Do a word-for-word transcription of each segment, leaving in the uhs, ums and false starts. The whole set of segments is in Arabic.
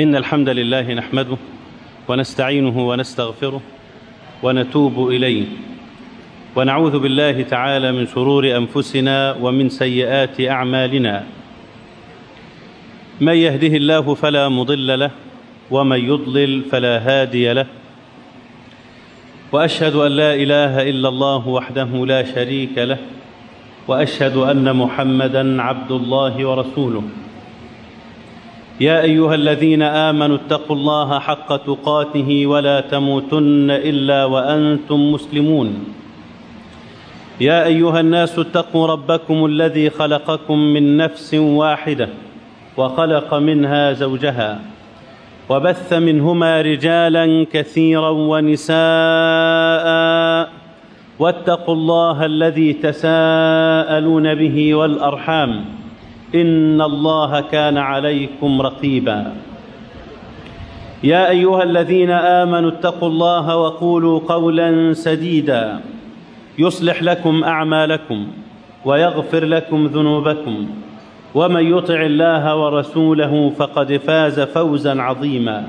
إن الحمد لله نحمده ونستعينه ونستغفره ونتوب إليه، ونعوذ بالله تعالى من شرور أنفسنا ومن سيئات أعمالنا. من يهده الله فلا مضل له، ومن يضلل فلا هادي له، وأشهد أن لا إله إلا الله وحده لا شريك له، وأشهد أن محمدًا عبد الله ورسوله. يا أيها الذين آمنوا اتقوا الله حق تقاته ولا تموتن إلا وأنتم مسلمون. يا أيها الناس اتقوا ربكم الذي خلقكم من نفس واحدة وخلق منها زوجها وبث منهما رجالا كثيرا ونساء، واتقوا الله الذي تساءلون به والأرحام، إن الله كان عليكم رقيبا. يا أيها الذين آمنوا اتقوا الله وقولوا قولا سديدا يصلح لكم أعمالكم ويغفر لكم ذنوبكم، ومن يطع الله ورسوله فقد فاز فوزا عظيما.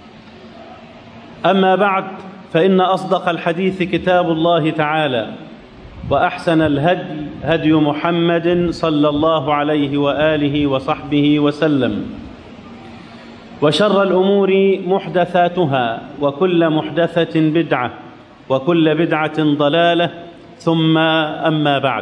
أما بعد، فإن أصدق الحديث كتاب الله تعالى، وأحسن الهدي هدي محمد صلى الله عليه وآله وصحبه وسلم، وشر الأمور محدثاتها، وكل محدثة بدعة، وكل بدعة ضلالة، ثم أما بعد.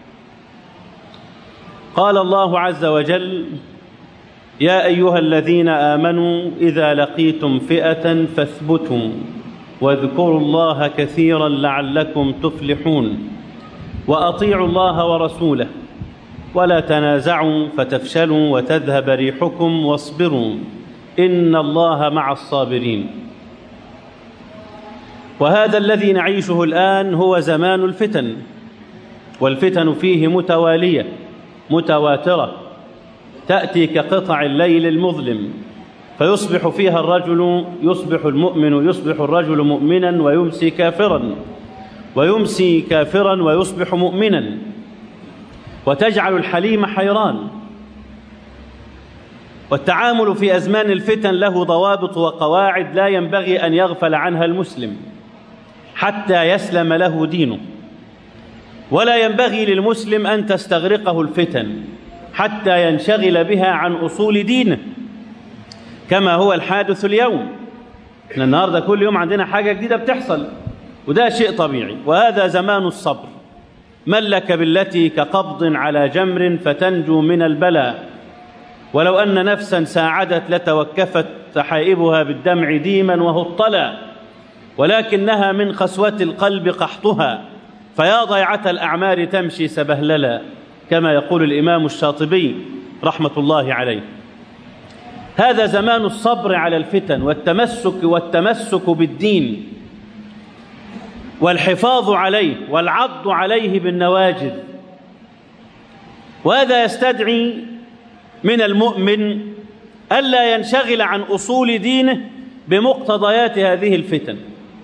قال الله عز وجل: يا أيها الذين آمنوا إذا لقيتم فئة فاثبتوا واذكروا الله كثيرا لعلكم تفلحون، وأطيعوا الله ورسوله ولا تنازعوا فتفشلوا وتذهب ريحكم واصبروا إن الله مع الصابرين. وهذا الذي نعيشه الآن هو زمان الفتن، والفتن فيه متوالية متواترة، تأتي كقطع الليل المظلم، فيصبح فيها الرجل يصبح المؤمن يصبح الرجل مؤمنا ويمسي كافرا، ويمسي كافرا ويصبح مؤمنا، وتجعل الحليم حيران. والتعامل في أزمان الفتن له ضوابط وقواعد لا ينبغي أن يغفل عنها المسلم حتى يسلم له دينه، ولا ينبغي للمسلم أن تستغرقه الفتن حتى ينشغل بها عن أصول دينه، كما هو الحادث اليوم. احنا النهارده كل يوم عندنا حاجة جديدة بتحصل، وده شيء طبيعي، وهذا زمان الصبر. من لك بالتي كقبض على جمر فتنجو من البلاء، ولو أن نفسا ساعدت لتوكفت سحائبها بالدمع ديما وهو الطلى، ولكنها من قسوة القلب قحطها، فيا ضيعة الأعمار تمشي سبهللا، كما يقول الإمام الشاطبي رحمة الله عليه. هذا زمان الصبر على الفتن والتمسك والتمسك بالدين والحفاظ عليه والعض عليه بالنواجذ. وهذا يستدعي من المؤمن ألا ينشغل عن أصول دينه بمقتضيات هذه الفتن،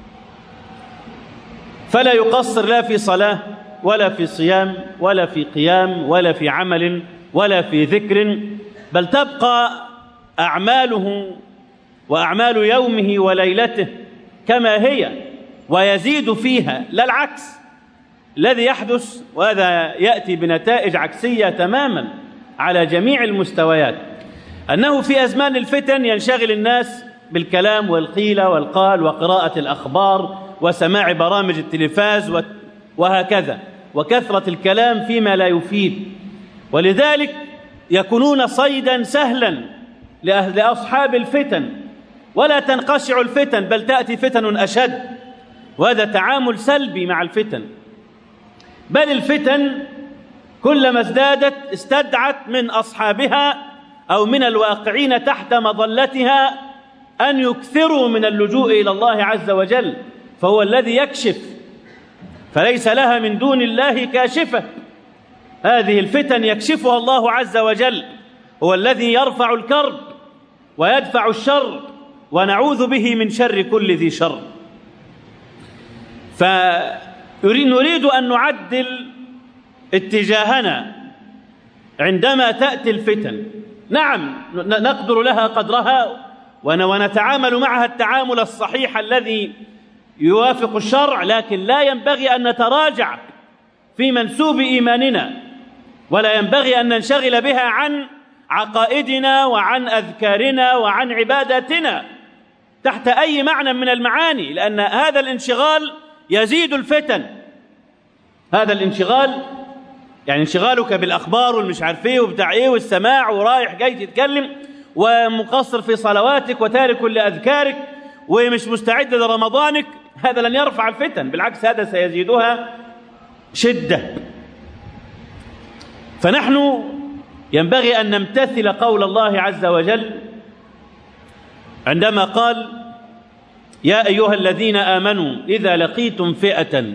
فلا يقصر لا في صلاة ولا في صيام ولا في قيام ولا في عمل ولا في ذكر، بل تبقى أعماله وأعمال يومه وليلته كما هي، ويزيد فيها، لا العكس الذي يحدث، وهذا يأتي بنتائج عكسية تماما على جميع المستويات، أنه في أزمان الفتن ينشغل الناس بالكلام والقيل والقال وقراءة الأخبار وسماع برامج التلفاز وهكذا، وكثرة الكلام فيما لا يفيد، ولذلك يكونون صيدا سهلا لأصحاب الفتن، ولا تنقشع الفتن بل تأتي فتن أشد، وهذا تعامل سلبي مع الفتن. بل الفتن كلما ازدادت استدعت من أصحابها أو من الواقعين تحت مظلتها أن يكثروا من اللجوء إلى الله عز وجل، فهو الذي يكشف، فليس لها من دون الله كاشفة. هذه الفتن يكشفها الله عز وجل، هو الذي يرفع الكرب ويدفع الشر، ونعوذ به من شر كل ذي شر. فنريد أن نعدل اتجاهنا عندما تأتي الفتن. نعم نقدر لها قدرها ونتعامل معها التعامل الصحيح الذي يوافق الشرع، لكن لا ينبغي أن نتراجع في منسوب إيماننا، ولا ينبغي أن ننشغل بها عن عقائدنا وعن أذكارنا وعن عباداتنا تحت أي معنى من المعاني، لأن هذا الانشغال يزيد الفتن. هذا الانشغال يعني انشغالك بالأخبار والمش عارف ايه وبتاع ايه والسماع ورايح جاي تتكلم ومقصر في صلواتك وتارك لأذكارك ومش مستعد لرمضانك، هذا لن يرفع الفتن، بالعكس هذا سيزيدها شدة. فنحن ينبغي أن نمتثل قول الله عز وجل عندما قال: يا أيها الذين آمنوا إذا لقيتم فئة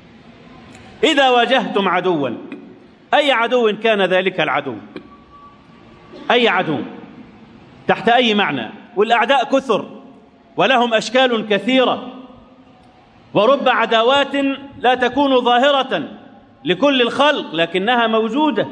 إذا واجهتم عدوا، أي عدو كان ذلك العدو، أي عدو تحت أي معنى، والأعداء كثر ولهم أشكال كثيرة، ورب عداوات لا تكون ظاهرة لكل الخلق لكنها موجودة.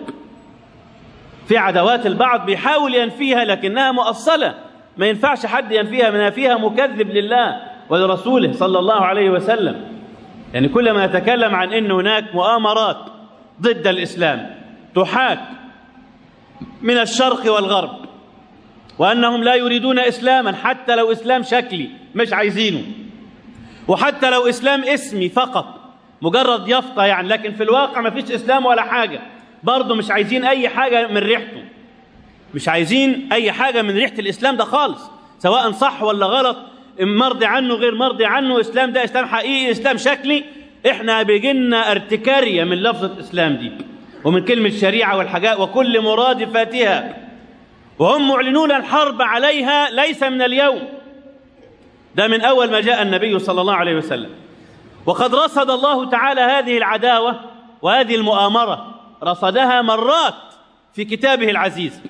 في عداوات البعض بيحاول ينفيها لكنها مؤصلة، ما ينفعش حد ينفيها، من فيها مكذب لله ولرسوله صلى الله عليه وسلم. يعني كل ما نتكلم عن أن هناك مؤامرات ضد الإسلام تحاك من الشرق والغرب، وأنهم لا يريدون إسلاما حتى لو إسلام شكلي مش عايزينه، وحتى لو إسلام اسمي فقط مجرد يافطة يعني، لكن في الواقع ما فيش إسلام ولا حاجة، برضه مش عايزين أي حاجة من ريحته، مش عايزين أي حاجة من ريحة الإسلام ده خالص، سواء صح ولا غلط، مرضي عنه غير مرضي عنه، إسلام ده إسلام حقيقي إسلام شكلي. إحنا بيجينا ارتكارية من لفظة إسلام دي ومن كلمة شريعة والحاجات وكل مرادفاتها، وهم معلنون الحرب عليها ليس من اليوم، ده من أول ما جاء النبي صلى الله عليه وسلم. وقد رصد الله تعالى هذه العداوة وهذه المؤامرة، رصدها مرات في كتابه العزيز،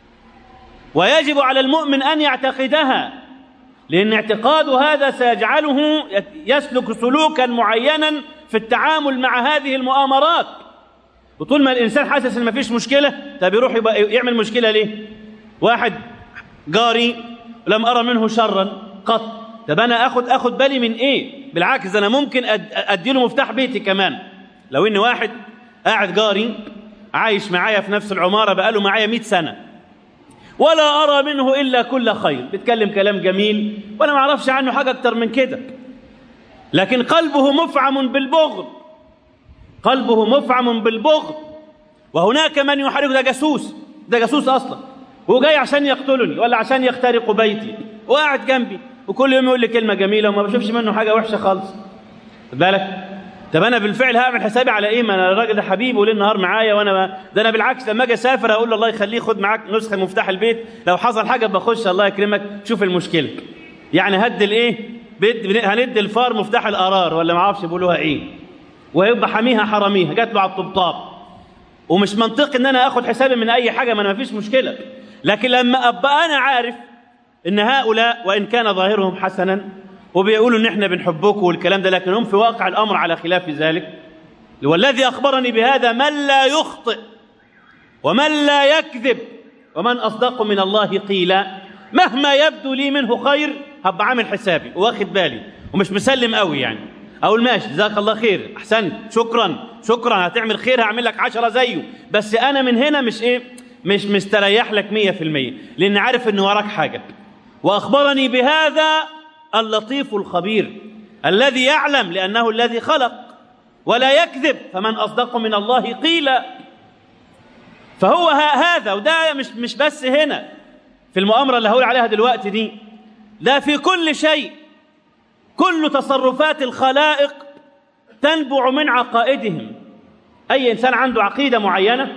ويجب على المؤمن أن يعتقدها، لأن اعتقاد هذا سيجعله يسلك سلوكا معينا في التعامل مع هذه المؤامرات. وطول ما الإنسان حاسس إن ما فيش مشكلة، طب يروح يبقى يعمل مشكلة ليه؟ واحد جاري لم أرى منه شرا قط، طب أنا أخد أخد بالي من إيه؟ بالعكس أنا ممكن أدي له مفتاح بيتي كمان. لو إن واحد قاعد جاري عايش معايا في نفس العمارة بقاله معايا مئة سنة ولا أرى منه إلا كل خير، بيتكلم كلام جميل وأنا ما أعرفش عنه حاجة أكتر من كده، لكن قلبه مفعم بالبغض، قلبه مفعم بالبغض، وهناك من يحرك، ده جاسوس، ده جاسوس أصلا، هو جاي عشان يقتلني ولا عشان يخترق بيتي، وقاعد جنبي وكل يوم يقول لي كلمة جميلة وما بشوفش منه حاجة وحشة خالص. خد بالك؟ طب أنا بالفعل هعمل حسابي على إيه؟ ما أنا الراجل ده حبيبي وليل نهار معايا، وأنا ما... ده أنا بالعكس لما أجي أسافر أقول له الله يخليه خد معاك نسخة مفتاح البيت، لو حصل حاجة بخش الله يكرمك شوف المشكلة. يعني هدي الإيه؟ بد... هندي الفار مفتاح القرار ولا ما أعرفش بيقولوها إيه، ويبقى حميها حراميها، جات له على الطبطاب. ومش منطقي إن أنا آخد حسابي من أي حاجة، ما أنا ما فيش مشكلة. لكن لما أبقى أنا عارف إن هؤلاء وإن كان ظاهرهم حسنا وبيقولوا إن إحنا بنحبكم والكلام ده، لكن هم في واقع الأمر على خلاف ذلك، والذي أخبرني بهذا من لا يخطئ ومن لا يكذب ومن أصدق من الله قيلا، مهما يبدو لي منه خير هبقى عامل حسابي واخد بالي ومش مسلم قوي، يعني أقول ماشي جزاك الله خير أحسنت شكرا شكرا، هتعمل خير هعمل لك عشرة زيه، بس أنا من هنا مش إيه مش مستريح لك مية في المية، لأن عارف إن وراك حاجة. وأخبرني بهذا اللطيف الخبير الذي يعلم لأنه الذي خلق ولا يكذب، فمن أصدق من الله قيلا. فهو هذا، وده مش مش بس هنا في المؤامرة اللي هقول عليها دلوقتي دي، لا في كل شيء. كل تصرفات الخلائق تنبع من عقائدهم. أي إنسان عنده عقيدة معينة،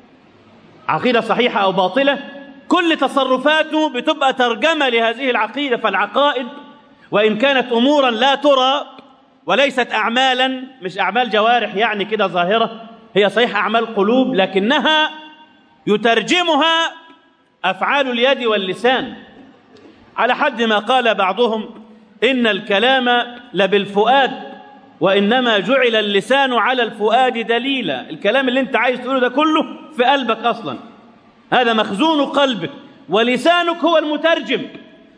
عقيدة صحيحة أو باطلة، كل تصرفاته بتبقى ترجمة لهذه العقيدة. فالعقائد وإن كانت أمورا لا ترى وليست أعمالا، مش أعمال جوارح يعني كده ظاهرة، هي صحيح أعمال قلوب، لكنها يترجمها أفعال اليد واللسان. على حد ما قال بعضهم إن الكلام لبالفؤاد وإنما جعل اللسان على الفؤاد دليلا. الكلام اللي انت عايز تقوله ده كله في قلبك أصلا، هذا مخزون قلبك، ولسانك هو المترجم.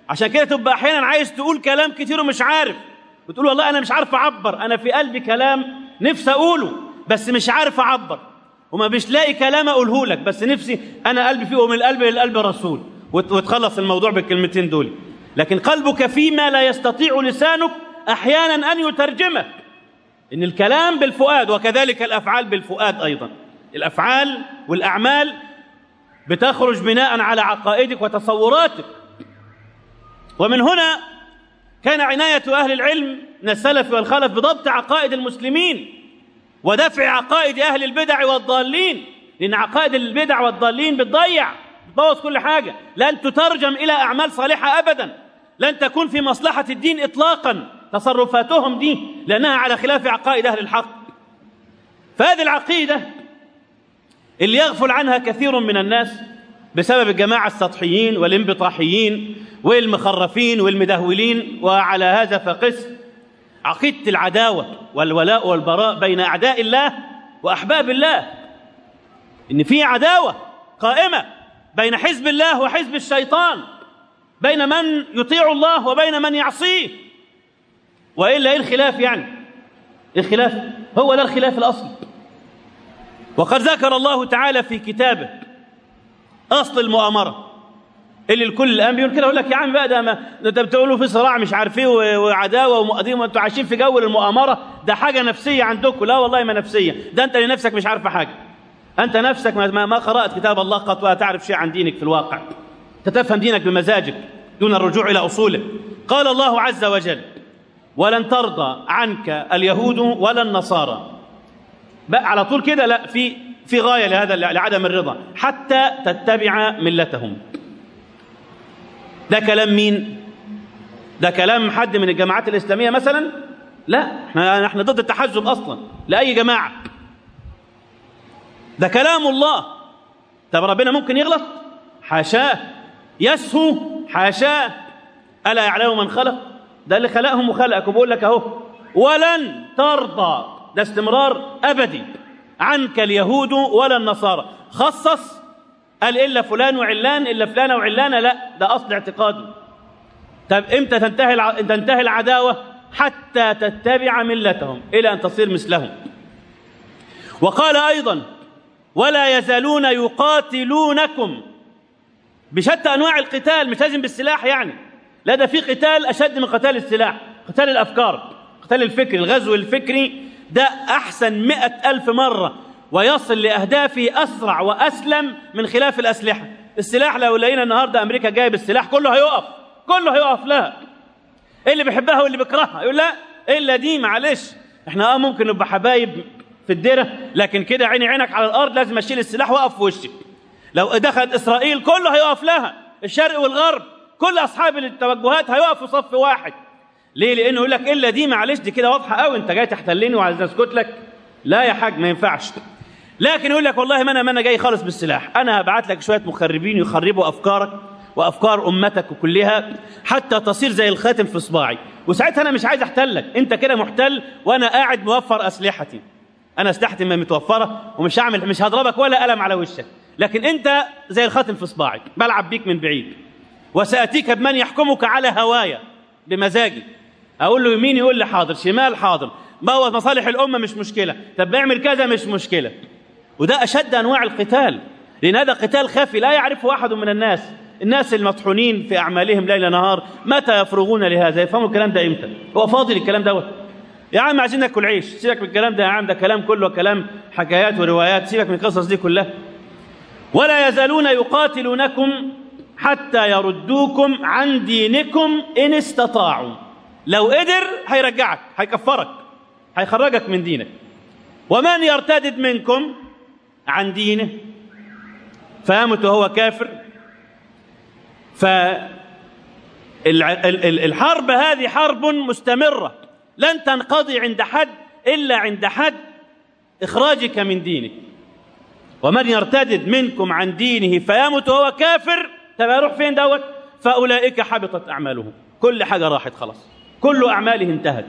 عشان كده تبقى أحيانا عايز تقول كلام كتير ومش عارف، وتقول والله أنا مش عارف أعبر، أنا في قلبي كلام نفسي أقوله بس مش عارف أعبر، وما مش لاقي كلام أقوله لك بس نفسي أنا قلبي فيه، ومن القلب للقلب رسول، وتخلص الموضوع بالكلمتين دول. لكن قلبك فيما لا يستطيع لسانك أحيانا أن يترجمه. إن الكلام بالفؤاد، وكذلك الأفعال بالفؤاد أيضا. الأفعال والأعمال بتخرج بناء على عقائدك وتصوراتك. ومن هنا كان عناية أهل العلم من السلف والخلف بضبط عقائد المسلمين ودفع عقائد أهل البدع والضالين، لأن عقائد البدع والضالين بتضيع، بتبوظ كل حاجة، لن تترجم إلى أعمال صالحة أبدا، لن تكون في مصلحة الدين إطلاقا تصرفاتهم دي، لأنها على خلاف عقائد أهل الحق. فهذه العقيدة اللي يغفل عنها كثير من الناس بسبب الجماعة السطحيين والانبطاحيين والمخرفين والمدهولين، وعلى هذا فقس عقيدة العداوة والولاء والبراء بين أعداء الله وأحباب الله، إن في عداوة قائمة بين حزب الله وحزب الشيطان، بين من يطيع الله وبين من يعصيه. وإلا إيه الخلاف يعني؟ إيه الخلاف؟ هو ده الخلاف الأصلي. وقد ذكر الله تعالى في كتابه أصل المؤامرة اللي الكل الآن بيقول كده، يقول لك يا عم بقى ده ما ده بتقولوا في صراع مش عارف ايه وعداوة ومقدمة، وانتوا عايشين في جو المؤامرة، ده حاجة نفسية عندكم. لا والله ما نفسية، ده أنت لنفسك مش عارفة حاجة، أنت نفسك ما, ما قرأت كتاب الله قط ولا تعرف شيء عن دينك في الواقع، تتفهم دينك بمزاجك دون الرجوع إلى أصوله. قال الله عز وجل: ولن ترضى عنك اليهود ولا النصارى. بقى على طول كده لا، في في غاية لهذا لعدم الرضا، حتى تتبع ملتهم. ده كلام مين؟ ده كلام حد من الجماعات الإسلامية مثلا؟ لا، احنا احنا ضد التحزب أصلا لأي جماعة. ده كلام الله. طب ربنا ممكن يغلط؟ حاشاه. يسهو؟ حاشاه. ألا يعلم من خلق؟ ده اللي خلقهم وخلقك، وبقول لك أهو: ولن ترضى، ده استمرار أبدي، عنك اليهود ولا النصارى. خصص قال إلا فلان وعلان، إلا فلان وعلانة، لا ده أصل اعتقاده. طب إمتى تنتهي الع... تنتهي العداوة؟ حتى تتبع ملتهم، إلى أن تصير مثلهم. وقال أيضا: ولا يزالون يقاتلونكم بشتى أنواع القتال، مش لازم بالسلاح يعني، لا ده في قتال أشد من قتال السلاح، قتال الأفكار، قتال الفكر، الغزو الفكري ده أحسن مئة ألف مرة ويصل لأهدافه أسرع وأسلم من خلاف الأسلحة. السلاح لو لقينا النهاردة أمريكا جايب السلاح كله هيقف، كله هيقف لها، اللي بيحبها واللي بيكرهها يقول لا إلا دي معلش، احنا اه ممكن نبقى حبايب في الديرة، لكن كده عيني عينك على الأرض لازم أشيل السلاح وأقف في وشك. لو دخلت إسرائيل كله هيقف لها، الشرق والغرب كل أصحاب التوجهات هيقفوا صف واحد. ليه؟ لأنه يقول لك إلا دي معلش، دي كده واضحة قوي، أنت جاي تحتلني وعايز أسكت لك؟ لا يا حاج ما ينفعش. لكن يقول لك والله ما أنا ما أنا جاي خالص بالسلاح، أنا هبعت لك شوية مخربين يخربوا أفكارك وأفكار أمتك كلها حتى تصير زي الخاتم في صباعي، وساعتها أنا مش عايز أحتلك، أنت كده محتل وأنا قاعد موفر أسلحتي، أنا أسلحتي متوفرة ومش هعمل، مش هضربك ولا قلم على وشك، لكن أنت زي الخاتم في صباعي، بلعب بيك من بعيد، وسأتيك بمن يحكمك على هوايا بمزاجي، أقول له يمين يقول لي حاضر، شمال حاضر، بوظ مصالح الأمة مش مشكلة، طب اعمل كذا مش مشكلة. وده أشد أنواع القتال، لأن هذا قتال خفي لا يعرفه أحد من الناس. الناس المطحونين في أعمالهم ليل نهار متى يفرغون لهذا؟ يفهموا الكلام ده إمتى؟ هو فاضل الكلام دوت؟ يا عم عايزين ناكل عيش، سيبك من الكلام ده يا عم، ده كلام كله كلام حكايات وروايات، سيبك من القصص دي كلها. ولا يزالون يقاتلونكم حتى يردوكم عن دينكم إن استطاعوا. لو قدر هيرجعك، هيكفرك، هيخرجك من دينك. ومن يرتدد منكم عن دينه فيمت وهو كافر. فالحرب هذه حرب مستمرة لن تنقضي عند حد إلا عند حد إخراجك من دينك. ومن يرتدد منكم عن دينه فيمت وهو كافر، تبقى يروح فين دوت؟ فأولئك حبطت أعمالهم، كل حاجة راحت خلاص، كل أعماله انتهت.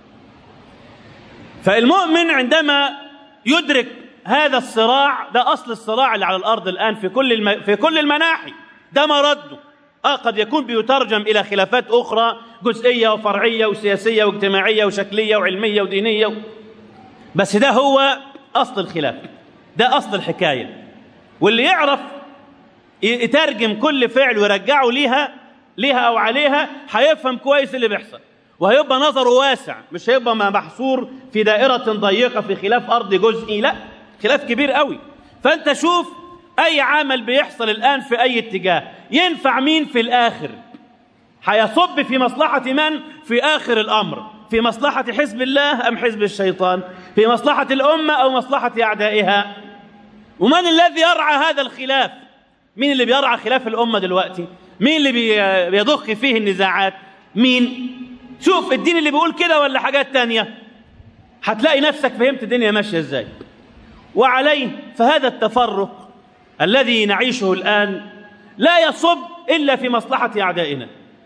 فالمؤمن عندما يدرك هذا الصراع، ده أصل الصراع اللي على الأرض الآن في كل الم... في كل المناحي، ده مرده، آه قد يكون بيترجم إلى خلافات أخرى جزئية وفرعية وسياسية واجتماعية وشكلية وعلمية ودينية و... بس ده هو أصل الخلاف، ده أصل الحكاية. واللي يعرف يترجم كل فعل ويرجعه ليها ليها أو عليها هيفهم كويس اللي بيحصل، وهيبقى نظره واسع، مش هيبقى محصور في دائرة ضيقة في خلاف أرضي جزئي، لا، خلاف كبير قوي. فأنت شوف أي عمل بيحصل الآن في أي اتجاه ينفع مين في الآخر؟ هيصب في مصلحة من في آخر الأمر؟ في مصلحة حزب الله أم حزب الشيطان؟ في مصلحة الأمة أو مصلحة أعدائها؟ ومن الذي يرعى هذا الخلاف؟ مين اللي بيرعى خلاف الأمة دلوقتي؟ مين اللي بيضخ فيه النزاعات؟ مين؟ شوف الدين اللي بيقول كده ولا حاجات تانية، هتلاقي نفسك فهمت الدنيا ماشية ازاي. وعليه فهذا التفرق الذي نعيشه الآن لا يصب إلا في مصلحة أعدائنا.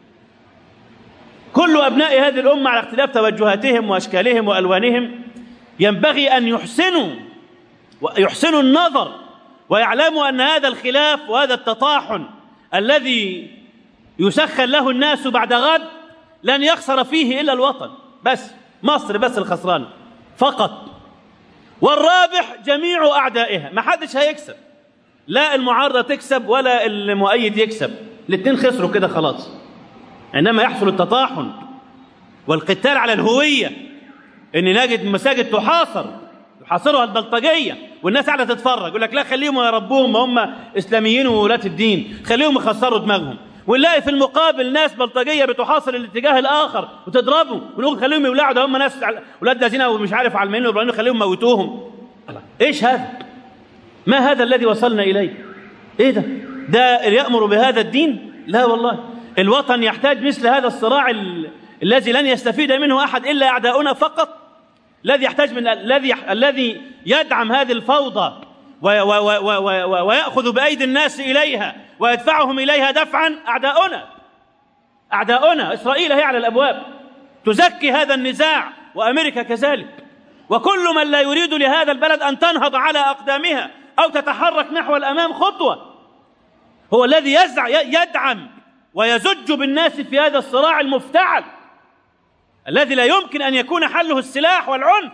كل أبناء هذه الأمة على اختلاف توجهاتهم وأشكالهم وألوانهم ينبغي أن يحسنوا ويحسنوا النظر ويعلموا أن هذا الخلاف وهذا التطاحن الذي يسخن له الناس بعد غد لن يخسر فيه إلا الوطن بس، مصر بس الخسران فقط، والرابح جميع أعدائها. ما حدش هيكسب، لا المعارضة تكسب ولا المؤيد يكسب، الاثنين خسروا كده خلاص. إنما يحصل التطاحن والقتال على الهوية، إن نجد مساجد تحاصر يحاصرها البلطجية والناس قاعدة تتفرج، يقول لك لا خليهم يربوهم، هم إسلاميين وولاة الدين، خليهم يخسروا دماغهم. ونلاقي في المقابل ناس بلطجية بتحاصر الاتجاه الآخر وتضربهم، ونقول خليهم يولعوا، ده هم ناس ولاد الذين ومش عارف علمانيين وإبراهيم، خليهم موتوهم. إيش هذا؟ ما هذا الذي وصلنا إليه؟ إيه ده؟ ده يأمر بهذا الدين؟ لا والله. الوطن يحتاج مثل هذا الصراع ال... الذي لن يستفيد منه أحد إلا أعداؤنا فقط، الذي يحتاج من الذي الذي يدعم هذه الفوضى و... و... و... و... ويأخذ بأيدي الناس إليها ويدفعهم إليها دفعا أعداؤنا. أعداؤنا إسرائيل هي على الأبواب تزكي هذا النزاع، وأمريكا كذلك، وكل من لا يريد لهذا البلد أن تنهض على أقدامها أو تتحرك نحو الأمام خطوة هو الذي يزع يدعم ويزج بالناس في هذا الصراع المفتعل الذي لا يمكن أن يكون حله السلاح والعنف.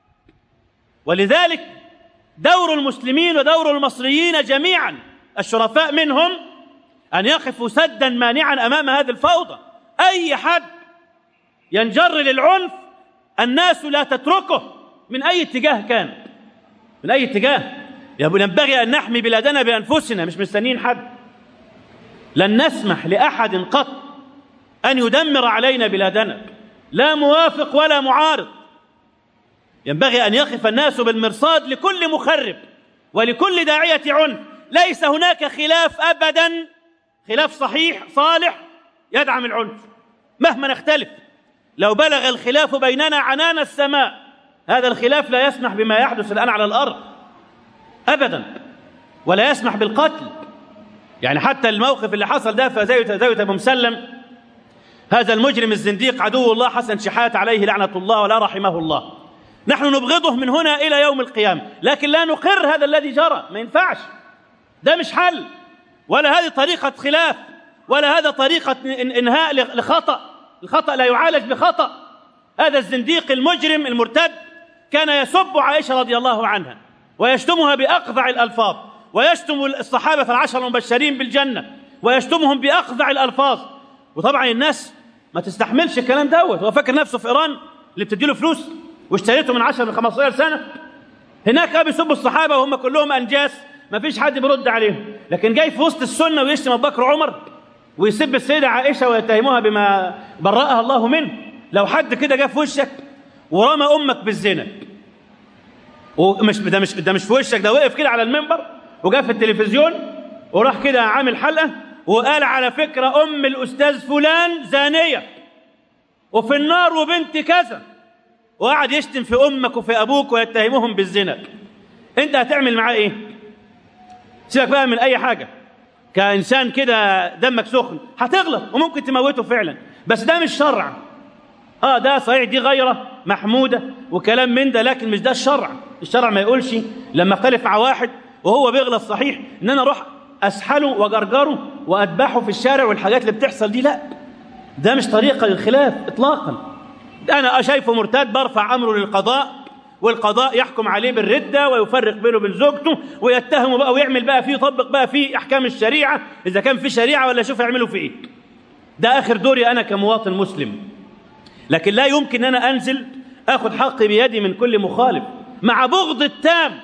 ولذلك دور المسلمين ودور المصريين جميعا الشرفاء منهم أن يقفوا سدا مانعا أمام هذه الفوضى. أي حد ينجر للعنف الناس لا تتركه من أي اتجاه كان، من أي اتجاه. ينبغي أن نحمي بلادنا بأنفسنا، مش مستنين حد. لن نسمح لأحد قط أن يدمر علينا بلادنا، لا موافق ولا معارض. ينبغي أن يقف الناس بالمرصاد لكل مخرب ولكل داعية عنف. ليس هناك خلاف أبدا، خلاف صحيح صالح يدعم العنف مهما نختلف. لو بلغ الخلاف بيننا عنان السماء، هذا الخلاف لا يسمح بما يحدث الآن على الأرض أبدا، ولا يسمح بالقتل. يعني حتى الموقف اللي حصل ده في زاوية زاوية أبو مسلم، هذا المجرم الزنديق عدو الله حسن شحات عليه لعنة الله ولا رحمه الله، نحن نبغضه من هنا إلى يوم القيامة، لكن لا نقر هذا الذي جرى، ما ينفعش، ده مش حل، ولا هذه طريقة خلاف، ولا هذا طريقة إنهاء لخطأ. الخطأ لا يعالج بخطأ. هذا الزنديق المجرم المرتد كان يسب عائشة رضي الله عنها ويشتمها بأقذع الألفاظ، ويشتم الصحابة العشر المبشرين بالجنة ويشتمهم بأقذع الألفاظ. وطبعا الناس ما تستحملش الكلام دوت، هو فاكر نفسه في إيران اللي بتديله فلوس واشتريته من عشر من خمستاشر سنة. هناك بيسبوا الصحابة وهم كلهم أنجاس، ما فيش حد بيرد عليهم، لكن جاي في وسط السنة ويشتم أبو بكر وعمر ويسب السيدة عائشة ويتهموها بما برأها الله منه. لو حد كده جاء في وشك ورمى أمك بالزنا، ومش ده مش ده مش في وشك، ده وقف كده على المنبر وجاء في التلفزيون وراح كده عامل حلقة وقال على فكرة أم الأستاذ فلان زانية وفي النار وبنت كذا، وقعد يشتم في أمك وفي أبوك ويتهمهم بالزنا، أنت هتعمل معاه إيه؟ سيبك بقى من أي حاجة. كإنسان كده دمك سخن هتغلط وممكن تموته فعلا، بس ده مش شرع. آه ده صحيح دي غيرة محمودة وكلام من ده، لكن مش ده الشرع. الشرع ما يقولش لما اختلف مع واحد وهو بيغلط صحيح إن أنا أروح أسحله وجرجره وأذبحه في الشارع والحاجات اللي بتحصل دي. لا، ده مش طريقة للخلاف إطلاقا. أنا شايفه مرتد برفع أمره للقضاء، والقضاء يحكم عليه بالردة ويفرق بينه وبين زوجته ويتهمه بقى ويعمل بقى فيه، يطبق بقى فيه أحكام الشريعة إذا كان في شريعة ولا شوف يعملوا فيه إيه. ده آخر دوري أنا كمواطن مسلم. لكن لا يمكن أن أنا أنزل أخذ حقي بيدي من كل مخالف مع بغض التام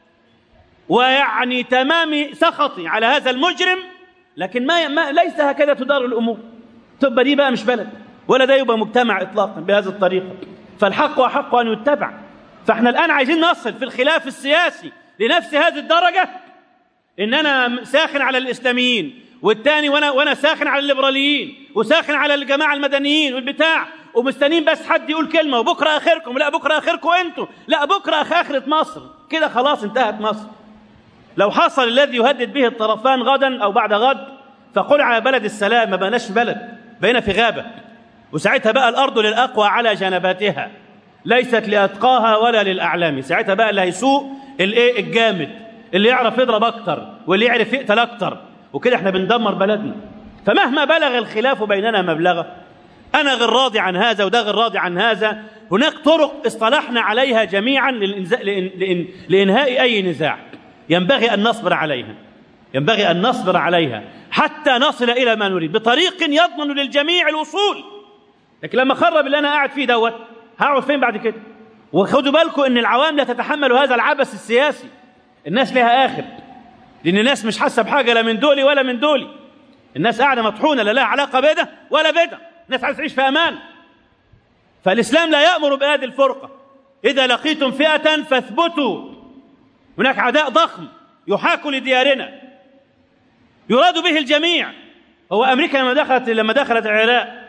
ويعني تمام سخطي على هذا المجرم. لكن ما, ما ليس هكذا تدار الأمور. تبقى دي بقى مش بلد ولا ده يبقى مجتمع إطلاقا بهذه الطريقة. فالحق وحق أن يتبع. فإحنا الآن عايزين نصل في الخلاف السياسي لنفس هذه الدرجة، إن أنا ساخن على الإسلاميين والتاني وأنا, وأنا ساخن على الليبراليين وساخن على الجماعة المدنيين والبتاع، ومستنين بس حد يقول كلمة وبكرة آخركم. لا، بكرة آخركم أنتوا، لا بكرة آخرة مصر. كده خلاص انتهت مصر. لو حصل الذي يهدد به الطرفان غدا أو بعد غد فقل على بلد السلام، ما بقناش بلد، بقينا في غابة. وساعتها بقى الأرض للأقوى على جنباتها ليست لأتقاها ولا للأعلام. ساعتها بقى اللي هيسوق الايه الجامد، اللي يعرف يضرب أكتر واللي يعرف يقتل أكتر. وكده احنا بندمر بلدنا. فمهما بلغ الخلاف بيننا مبلغه، أنا غير راضي عن هذا وده غير راضي عن هذا، هناك طرق اصطلحنا عليها جميعا لإن... لإنهاء أي نزاع ينبغي أن نصبر عليها، ينبغي أن نصبر عليها حتى نصل إلى ما نريد بطريق يضمن للجميع الوصول. لكن لما خرب اللي أنا قاعد فيه دوت، هقعد فين بعد كده؟ وخدوا بالكم إن العوام لا تتحمل هذا العبث السياسي. الناس لها آخر، لأن الناس مش حاسة بحاجة لا من دولي ولا من دولي. الناس قاعدة مطحونة، لا لها علاقة بده ولا بده. الناس عايزة تعيش في أمان. فالإسلام لا يأمر بهذه الفرقة. إذا لقيتم فئة فاثبتوا. هناك عداء ضخم يحاك لديارنا يراد به الجميع. هو أمريكا لما دخلت لما دخلت العراق،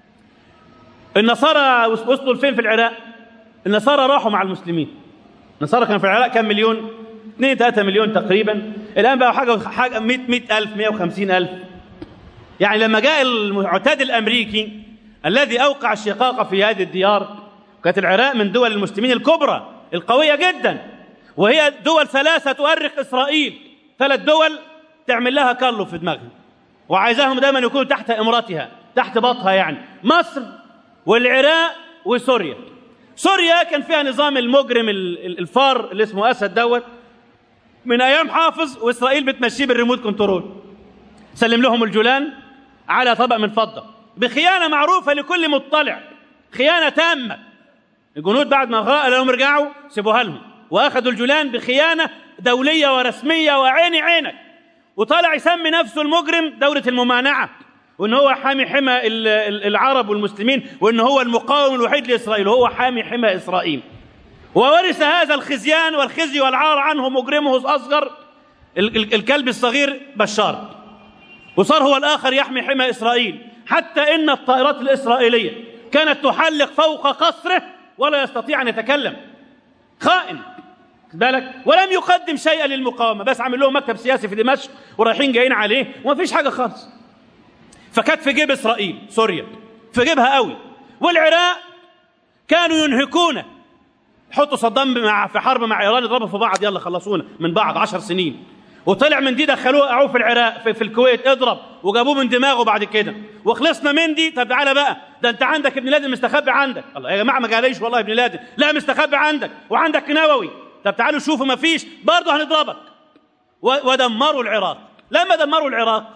النصارى وصلوا لفين في العراق؟ النصارى راحوا مع المسلمين. النصارى كانوا في العراق كم مليون؟ اثنين ثلاثة مليون تقريبا. الآن بقى حاجة حاجة مئة ألف مئة وخمسين ألف. يعني لما جاء المعتدي الأمريكي الذي أوقع الشقاق في هذه الديار، كانت العراق من دول المسلمين الكبرى القوية جدا، وهي دول ثلاثة تؤرخ إسرائيل. ثلاث دول تعمل لها كارلو في دماغها وعايزاهم دائما يكونوا تحت إمرتها، تحت بطها. يعني مصر والعراق وسوريا. سوريا كان فيها نظام المجرم الفار اللي اسمه أسد دوت من أيام حافظ، وإسرائيل بتمشيه بالريموت كنترول. سلم لهم الجولان على طبق من فضة بخيانة معروفة لكل مطلع، خيانة تامة. الجنود بعد ما قال لهم ارجعوا سيبوها لهم، وأخذوا الجولان بخيانة دولية ورسمية وعيني عينك. وطلع يسمي نفسه المجرم دولة الممانعة، وإن هو حامي حمى العرب والمسلمين، وإن هو المقاوم الوحيد لإسرائيل، وهو حامي حمى إسرائيل. وورث هذا الخزيان والخزي والعار عنه مجرمه الأصغر الكلب الصغير بشار، وصار هو الآخر يحمي حمى إسرائيل. حتى إن الطائرات الإسرائيلية كانت تحلق فوق قصره ولا يستطيع أن يتكلم. خائن بالك، ولم يقدم شيئا للمقاومة، بس عمل لهم مكتب سياسي في دمشق ورايحين جايين عليه وما فيش حاجة خالص. فكانت في جيب إسرائيل سوريا، في جيبها قوي. والعراق كانوا ينهكونه، يحطوا صدام مع في حرب مع إيران، يضربوا في بعض، يلا خلصونا من بعض عشر سنين. وطلع من دي دخلوه قعوه في العراق في, في الكويت اضرب، وجابوه من دماغه بعد كده. وخلصنا من دي. طب تعالى بقى، ده انت عندك ابن لادن مستخبي عندك. الله يا جماعه ما جاليش والله ابن لادن، لا مستخبي عندك، وعندك نووي. طب تعالوا شوفوا ما فيش، برضه هنضربك. ودمروا العراق. لما دمروا العراق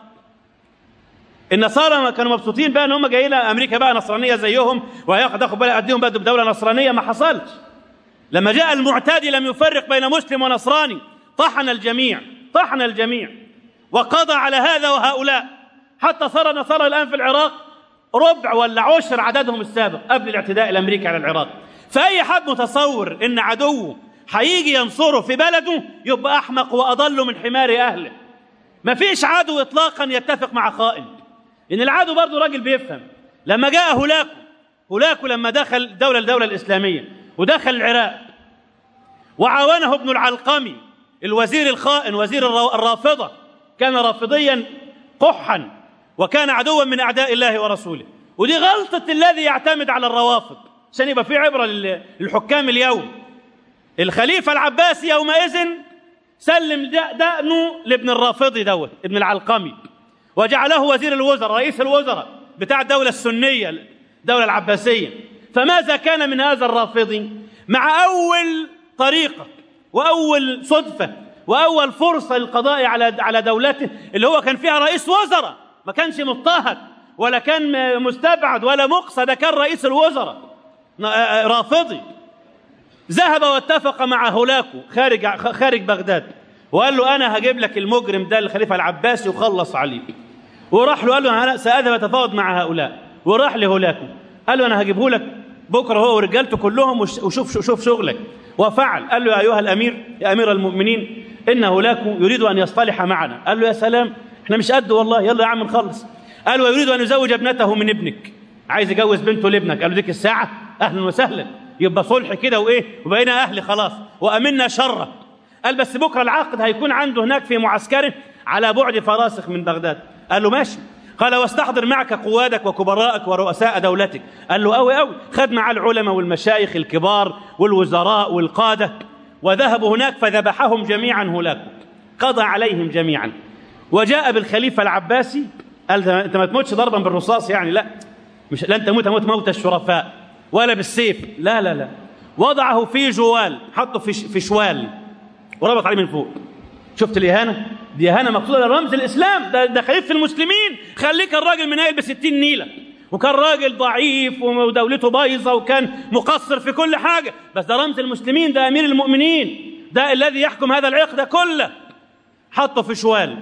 النصارى كانوا مبسوطين بقى ان هم جايين امريكا بقى نصرانيه زيهم، وهياخدوا بالك اديهم بقى دوله نصرانيه. ما حصلش. لما جاء المعتدي لم يفرق بين مسلم ونصراني، طحن الجميع، طحن الجميع وقضى على هذا وهؤلاء، حتى صار النصارى الآن في العراق ربع ولا عشر عددهم السابق قبل الاعتداء الأمريكي على العراق. فأي حد متصور إن عدوه هيجي ينصره في بلده يبقى أحمق وأضل من حمار أهله. ما فيش عدو إطلاقا يتفق مع خائن، إن العدو برضه راجل بيفهم. لما جاء هولاكو هولاكو لما دخل الدولة الدولة الإسلامية ودخل العراق، وعاونه ابن العلقمي الوزير الخائن وزير الرافضة، كان رافضيا قحا وكان عدوا من أعداء الله ورسوله. ودي غلطة الذي يعتمد على الروافض عشان يبقى في عبرة للحكام اليوم. الخليفة العباسي يومئذ سلم دقنه لابن الرافضي دوت ابن العلقمي، وجعله وزير الوزراء رئيس الوزراء بتاع الدولة السنية الدولة العباسية. فماذا كان من هذا الرافضي مع أول طريقة وأول صدفة وأول فرصة للقضاء على على دولته اللي هو كان فيها رئيس وزراء، ما كانش مضطهد ولا كان مستبعد ولا مقصى، ده كان رئيس الوزراء رافضي. ذهب واتفق مع هولاكو خارج خارج بغداد وقال له أنا هجيب لك المجرم ده الخليفة العباسي وخلص عليه. وراح له قال له أنا سأذهب أتفاوض مع هؤلاء، وراح لهولاكو قال له أنا هجيبه لك بكرة هو ورجالته كلهم وشوف شوف شغلك. وفعل. قال له يا أيها الأمير يا أمير المؤمنين إن هولاكو يريد أن يصطلح معنا. قال له يا سلام إحنا مش قد والله، يلا يا عم نخلص. قال له يريد أن يزوج ابنته من ابنك، عايز يجوز بنته لابنك. قال له ديك الساعة أهلا وسهلا، يبقى صلح كده وإيه وبقينا أهل خلاص وأمنا شره. قال بس بكرة العقد هيكون عنده هناك في معسكره على بعد فراسخ من بغداد. قال له ماشي. قال واستحضر معك قوادك وكبراءك ورؤساء دولتك. قال له أوي أوي. خد مع العلماء والمشايخ الكبار والوزراء والقادة، وذهبوا هناك فذبحهم جميعا هولاكو، قضى عليهم جميعا. وجاء بالخليفة العباسي قال أنت ما تموتش ضربا بالرصاص يعني، لا مش لن تموت موت موت الشرفاء ولا بالسيف، لا لا لا. وضعه في جوال، حطه في في شوال وربط عليه من فوق. شفت الإهانة؟ دي إهانة مقصودة لرمز الإسلام، ده, ده خليفة المسلمين. خليك الراجل منايل بستين نيلة، وكان راجل ضعيف ودولته بايظة وكان مقصر في كل حاجة، بس ده رمز المسلمين، ده أمير المؤمنين، ده الذي يحكم هذا العقد كله. حطه في شوال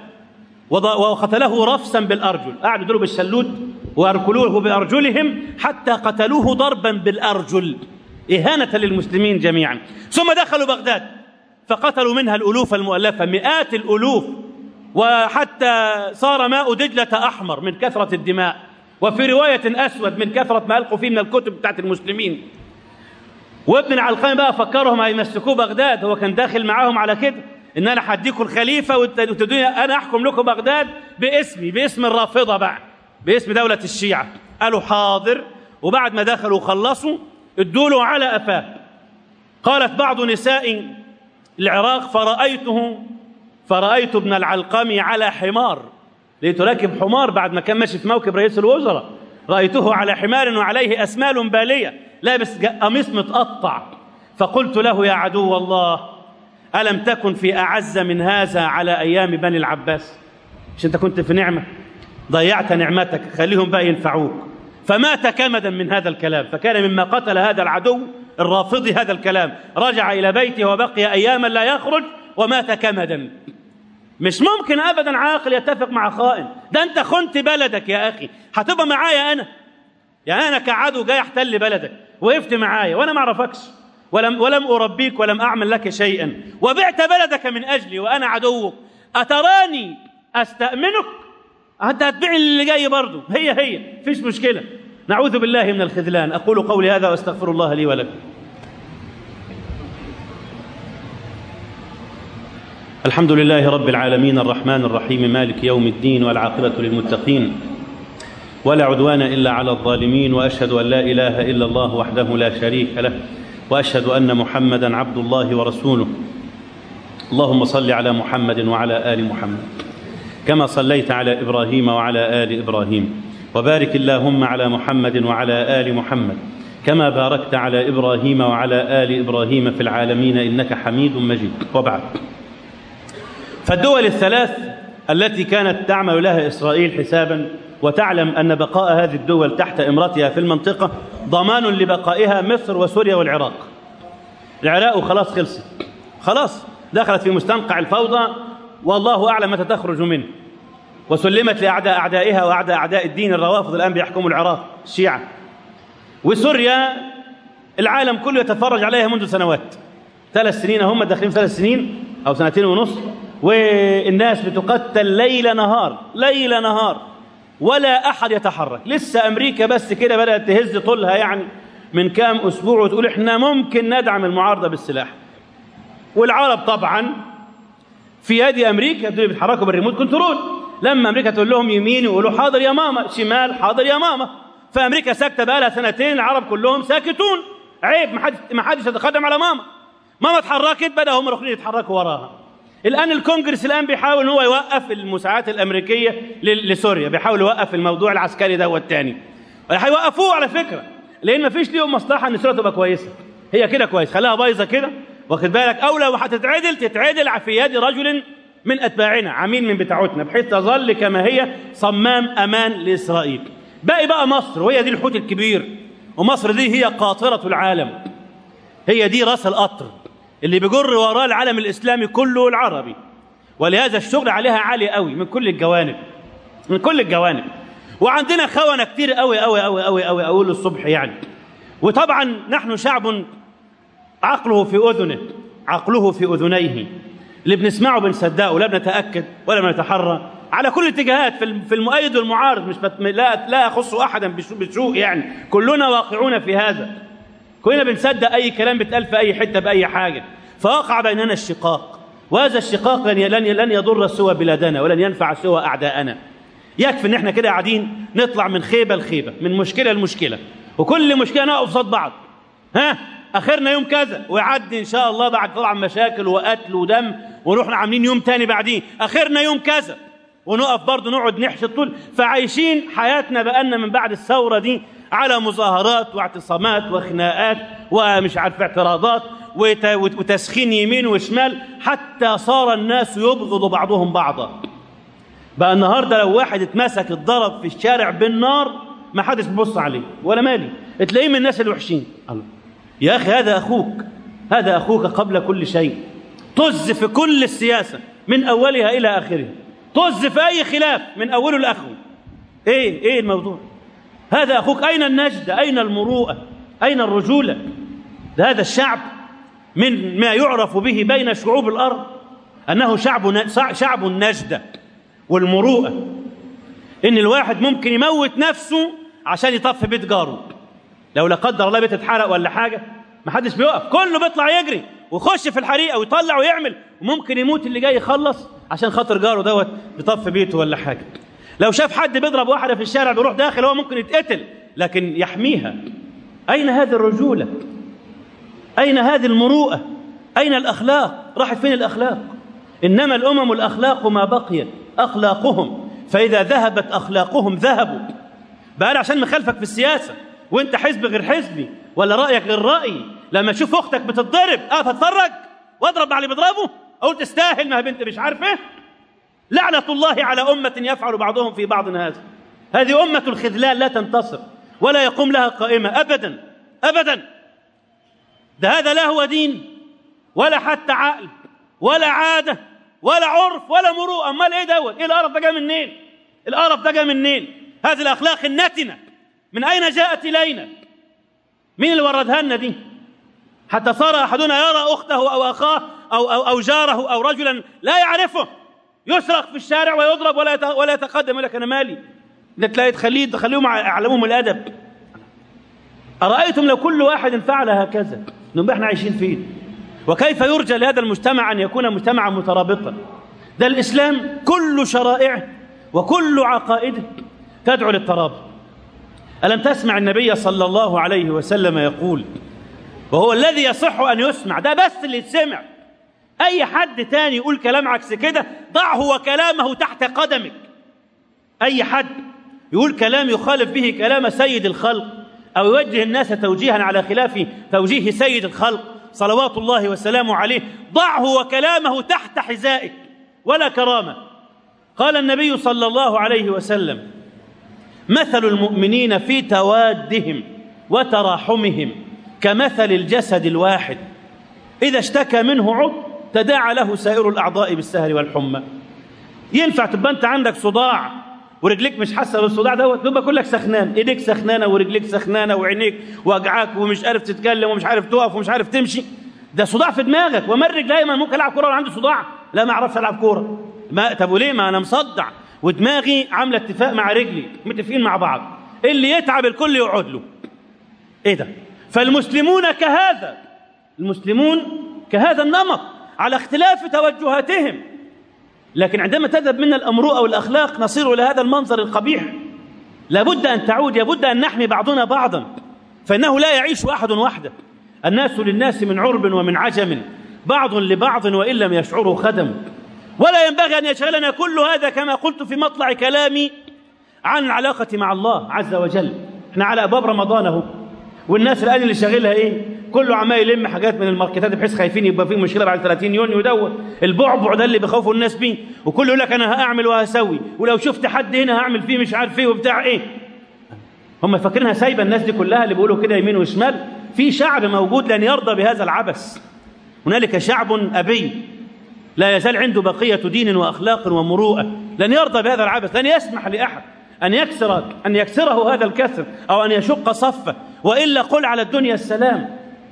وقتله رفسا بالأرجل، قعدوا يضربوا بالشلوت وأركلوه بأرجلهم حتى قتلوه ضربا بالأرجل إهانة للمسلمين جميعا. ثم دخلوا بغداد فقتلوا منها الألوف المؤلفة، مئات الألوف، وحتى صار ماء دجلة أحمر من كثرة الدماء، وفي رواية أسود من كثرة ما ألقوا فيه من الكتب بتاعت المسلمين. وابن العلقمي بقى فكرهم هيمسكوه بغداد، هو كان داخل معاهم على كده إن أنا هديكم الخليفة وتدوني أنا أحكم لكم بغداد باسمي، باسم الرافضة بقى، باسم دولة الشيعة. قالوا حاضر. وبعد ما دخلوا وخلصوا ادوا له على أفاه. قالت بعض نساء العراق فرأيته فرأيت ابن العلقمي على حمار، لقيته راكب حمار بعد ما كان ماشي في موكب رئيس الوزراء، رأيته على حمار وعليه أسمال بالية، لابس قميص متقطع. فقلت له يا عدو الله ألم تكن في أعز من هذا على أيام بني العباس؟ مش أنت كنت في نعمة؟ ضيعت نعمتك، خليهم بقى ينفعوك. فمات كمدا من هذا الكلام، فكان مما قتل هذا العدو الرافضي هذا الكلام. رجع إلى بيته وبقي أياما لا يخرج ومات كمدا. مش ممكن أبدا عاقل يتفق مع خائن. ده أنت خنت بلدك يا أخي، هتبقى معايا أنا؟ يعني أنا كعدو جاي أحتل بلدك وقفت معايا وأنا ما أعرفكش ولم, ولم أربيك ولم أعمل لك شيئا، وبعت بلدك من أجلي وأنا عدوك، أتراني أستأمنك؟ أنت هتبيع اللي جاي برضه، هي هي فيش مشكلة. نعوذ بالله من الخذلان. أقول قولي هذا وأستغفر الله لي ولكم. الحمد لله رب العالمين الرحمن الرحيم مالك يوم الدين، والعاقبة للمتقين ولا عدوان إلا على الظالمين، وأشهد أن لا إله إلا الله وحده لا شريك له، وأشهد أن محمدا عبد الله ورسوله. اللهم صل على محمد وعلى آل محمد كما صليت على إبراهيم وعلى آل إبراهيم، وبارك اللهم على محمد وعلى آل محمد كما باركت على إبراهيم وعلى آل إبراهيم في العالمين إنك حميد مجيد. وبعد، فالدول الثلاث التي كانت تعمل لها إسرائيل حسابا وتعلم أن بقاء هذه الدول تحت إمرتها في المنطقة ضمان لبقائها مصر وسوريا والعراق. العراق خلاص خلصت، خلاص دخلت في مستنقع الفوضى والله أعلم متى تخرج منه، وسلمت لأعداء أعدائها وأعداء أعداء الدين الروافض الآن بيحكموا العراق الشيعة. وسوريا العالم كله يتفرج عليها منذ سنوات، ثلاث سنين هم داخلين ثلاث سنين أو سنتين ونص، والناس بتقتل ليل نهار ليل نهار ولا أحد يتحرك. لسه أمريكا بس كده بدأت تهز طولها يعني من كام أسبوع وتقول إحنا ممكن ندعم المعارضة بالسلاح، والعرب طبعا في يد أمريكا دول بيتحركوا بالريموت كنترول. لما أمريكا تقول لهم يمين يقولوا حاضر يا ماما، شمال حاضر يا ماما. فأمريكا ساكتة بقى لها سنتين، العرب كلهم ساكتون، عيب ما حدش ما حدش يتقدم على ماما. ماما اتحركت بدأ هم الآخرين يتحركوا وراها. الآن الكونجرس الآن بيحاول ان هو يوقف المساعدات الأمريكية لسوريا، بيحاول يوقف الموضوع العسكري ده والتاني، هيوقفوه على فكرة، لأن ما فيش ليهم مصلحة ان سوريا تبقى كويسة. هي كده كويس، خليها بايظة كده، واخد بالك؟ أو لو هتتعدل تتعدل في يد رجل من أتباعنا، عميل من بتاعتنا، بحيث تظل كما هي صمام أمان لإسرائيل. باقي بقى مصر، وهي دي الحوت الكبير، ومصر دي هي قاطرة العالم، هي دي راس القطر اللي بيجر وراه العالم الإسلامي كله العربي، ولهذا الشغل عليها عالي قوي من كل الجوانب، من كل الجوانب. وعندنا خونة كتير قوي قوي قوي قوي قوي أقول الصبح يعني. وطبعا نحن شعب عقله في أذنه، عقله في أذنيه، اللي بنسمعه بنصدقه، لا بنتأكد ولا بنتحرى على كل الاتجاهات، في المؤيد والمعارض، مش لا لا يخص أحدا بسوء يعني، كلنا واقعون في هذا، كلنا بنصدق أي كلام بيتقال في أي حتة بأي حاجة. فوقع بيننا الشقاق، وهذا الشقاق لن لن لن يضر سوى بلادنا ولن ينفع سوى أعداءنا. يكفي إن إحنا كده قاعدين نطلع من خيبة لخيبة، من مشكلة لمشكلة، وكل مشكلة نقف قصاد بعض، ها آخرنا يوم كذا، ويعدي إن شاء الله بعد طبعا مشاكل وقتل ودم، ونروح عاملين يوم تاني بعدين، آخرنا يوم كذا، ونقف برضه نقعد نحشي الطول. فعايشين حياتنا بقالنا من بعد الثورة دي على مظاهرات واعتصامات وخناقات ومش عارف اعتراضات وتسخين يمين وشمال، حتى صار الناس يبغض بعضهم بعضا. بقى النهارده لو واحد اتمسك اتضرب في الشارع بالنار ما حدش بيبص عليه ولا مالي، تلاقيه من الناس الوحشين. الله يا أخي، هذا أخوك، هذا أخوك قبل كل شيء. طز في كل السياسة من أولها إلى آخرها، طز في أي خلاف من أوله لآخره. إيه إيه الموضوع؟ هذا أخوك. أين النجد؟ أين المروءة؟ أين الرجولة؟ ده هذا الشعب من ما يعرف به بين شعوب الأرض أنه شعب شعب النجدة والمروءة، إن الواحد ممكن يموت نفسه عشان يطفي بيت جاره، لو لا قدر الله بيت اتحرق ولا حاجة ما حدش بيوقف، كله بيطلع يجري ويخش في الحريقة ويطلع ويعمل، وممكن يموت اللي جاي يخلص عشان خاطر جاره دوت بيطفي بيته ولا حاجة. لو شاف حد بيضرب واحدة في الشارع بيروح داخل، هو ممكن يتقتل لكن يحميها. أين هذه الرجولة؟ أين هذه المروءة؟ أين الأخلاق؟ راحت فين الأخلاق؟ إنما الأمم الأخلاق ما بقيت أخلاقهم، فإذا ذهبت أخلاقهم ذهبوا. بقى عشان مخالفك في السياسة وانت حزب غير حزبي ولا رأيك غير رأيي، لما اشوف اختك بتتضرب اقف اتفرج واضرب مع اللي بيضربه، اقول تستاهل، ما هي بنت مش عارف ايه. لعنة الله على أمة يفعل بعضهم في بعض هذا. هذه أمة الخذلان لا تنتصر ولا يقوم لها قائمة أبدا أبدا. ده هذا لا هو دين ولا حتى عقل ولا عادة ولا عرف ولا مروءة. امال ايه دوت؟ ايه القرف ده جاي منين؟ القرف ده جاي منين؟ هذه الأخلاق النتنة من أين جاءت إلينا؟ مين اللي وردها لنا دي؟ حتى صار أحدنا يرى أخته أو أخاه أو, أو, أو جاره أو رجلا لا يعرفه يسرق في الشارع ويضرب ولا ولا يتقدم، يقول لك أنا مالي. ده تلاقي تخليه تخليهم يعلمهم الأدب. أرأيتم لو كل واحد فعل هكذا نبقى احنا عايشين فين؟ وكيف يرجى لهذا المجتمع أن يكون مجتمعا مترابطا؟ ده الإسلام كل شرائعه وكل عقائده تدعو للترابط. ألم تسمع النبي صلى الله عليه وسلم يقول، وهو الذي يصح أن يسمع، ده بس اللي يتسمع، أي حد تاني يقول كلام عكس كده ضعه وكلامه تحت قدمك. أي حد يقول كلام يخالف به كلام سيد الخلق أو يوجه الناس توجيها على خلاف توجيه سيد الخلق صلوات الله وسلامه عليه، ضعه وكلامه تحت حذائك ولا كرامة. قال النبي صلى الله عليه وسلم: مثل المؤمنين في توادهم وتراحمهم كمثل الجسد الواحد إذا اشتكى منه عضو تداعى له سائر الأعضاء بالسهر والحمى. ينفع تبقى أنت عندك صداع ورجليك مش حاسة بالصداع دوت، تبقى كلك سخنان، إيديك سخنانة ورجليك سخنانة وعينيك وجعاك ومش عارف تتكلم ومش عارف تقف ومش عارف تمشي، ده صداع في دماغك. ومرج دايما ممكن ألعب كورة وأنا عندي صداع، لا ما أعرفش ألعب كورة. ما طب وليه؟ ما أنا مصدع ودماغي عاملة اتفاق مع رجلي، متفقين مع بعض، اللي يتعب الكل يقعد له. إيه ده؟ فالمسلمون كهذا، المسلمون كهذا النمط على اختلاف توجهاتهم، لكن عندما تذهب منا الأمروءة والأخلاق نصير إلى هذا المنظر القبيح. لابد أن تعود، لابد أن نحمي بعضنا بعضا، فإنه لا يعيش أحد وحده، الناس للناس من عرب ومن عجم، بعض لبعض وإن لم يشعروا خدم. ولا ينبغي أن يشغلنا كل هذا كما قلت في مطلع كلامي عن العلاقة مع الله عز وجل. احنا على أبواب رمضان اهو، والناس الآن اللي شاغلها إيه؟ كله عمال يلم حاجات من الماركتات بحيث خايفين يبقى فيه مشكلة بعد ثلاثين يونيو دوت البعبع ده اللي بيخوفوا الناس بيه، وكله يقول لك أنا هأعمل وهسوي، ولو شفت حد هنا هعمل فيه مش عارف إيه وبتاع إيه. هم فاكرينها سايبة الناس دي كلها اللي بيقولوا كده يمين وشمال؟ في شعب موجود لن يرضى بهذا العبث. هنالك شعب أبي لا يزال عنده بقية دين وأخلاق ومروءة، لن يرضى بهذا العبث، لن يسمح لأحد أن يكسر أن يكسره هذا الكسر أو أن يشق صفه، وإلا قل على الدنيا السلام.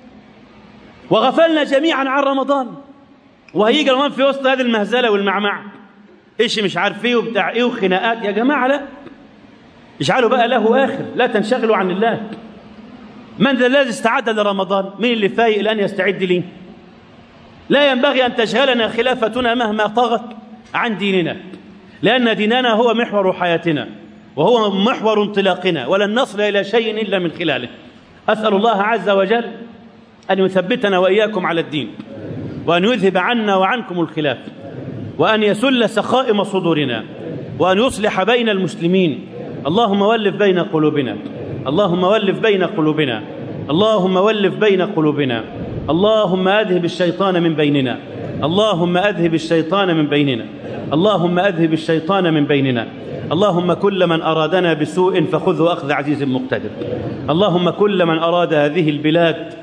وغفلنا جميعا عن رمضان، وهيجي رمضان في وسط هذه المهزلة والمعمعة، إيش مش عارف إيه وبتاع إيه وخناقات. يا جماعة لا، اجعلوا بقى له آخر، لا تنشغلوا عن الله. من ذا الذي استعد لرمضان؟ مين اللي فايق الآن يستعد ليه؟ لا ينبغي أن تشغلنا خلافتنا مهما طغت عن ديننا، لأن ديننا هو محور حياتنا وهو محور انطلاقنا، ولن نصل إلى شيء إلا من خلاله. أسأل الله عز وجل أن يثبتنا وإياكم على الدين، وأن يذهب عنا وعنكم الخلاف، وأن يسل سخائم صدورنا، وأن يصلح بين المسلمين. اللهم ولف بين قلوبنا، اللهم ولف بين قلوبنا، اللهم ولف بين قلوبنا، اللهم أذهب الشيطان من بيننا، اللهم أذهب الشيطان من بيننا، اللهم أذهب الشيطان من بيننا. اللهم كل من أرادنا بسوء فخذه أخذ عزيز مقتدر. اللهم كل من أراد هذه البلاد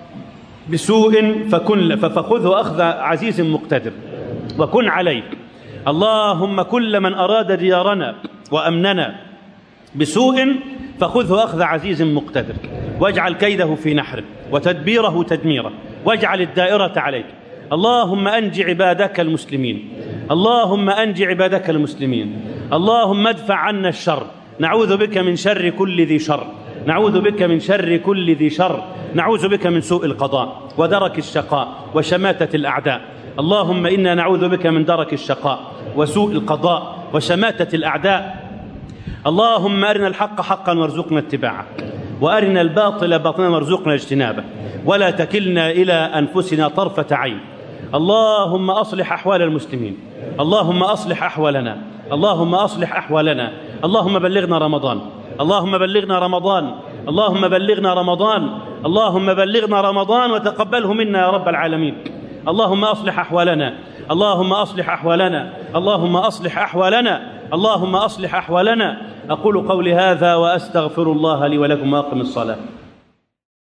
بسوء فكن فخذه أخذ عزيز مقتدر وكن عليه. اللهم كل من أراد ديارنا وأمننا بسوء فخذه أخذ عزيز مقتدر، واجعل كيده في نحره وتدبيره تدميره، واجعل الدائرة عليك. اللهم أنج عبادك المسلمين، اللهم أنج عبادك المسلمين، اللهم ادفع عنا الشر. نعوذ بك من شر كل ذي شر، نعوذ بك من شر كل ذي شر، نعوذ بك من سوء القضاء ودرك الشقاء وشماتة الأعداء. اللهم إنا نعوذ بك من درك الشقاء وسوء القضاء وشماتة الأعداء. اللهم أرنا الحق حقا وارزقنا اتباعه، وأرنا الباطل باطلا وارزقنا اجتنابه، ولا تكلنا إلى أنفسنا طرفة عين. اللهم أصلح أحوال المسلمين، اللهم أصلح أحوالنا، اللهم أصلح أحوالنا. اللهم بلغنا رمضان، اللهم بلغنا رمضان، اللهم بلغنا رمضان، اللهم بلغنا رمضان وتقبله منا يا رب العالمين. اللهم أصلح أحوالنا، اللهم أصلح أحوالنا، اللهم أصلح أحوالنا، اللهم أصلح أحوالنا. أقول قولي هذا وأستغفر الله لي ولكم وأقم الصلاة.